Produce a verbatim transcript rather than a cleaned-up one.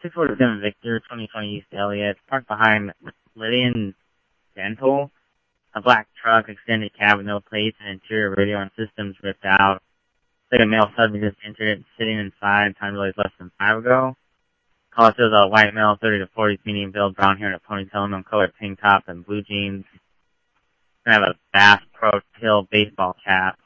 six forty-seven Victor, twenty twenty East Elliott, parked behind Lydian Dental. A black truck, extended cab with no plates, and interior radio and systems ripped out. It's like a male subject just entered it, sitting inside. Time really less than five ago. Caller says a white male, thirty to forty, medium build, brown hair and a ponytail, no colored pink top and blue jeans. Gonna have a Bass Pro Hill baseball cap.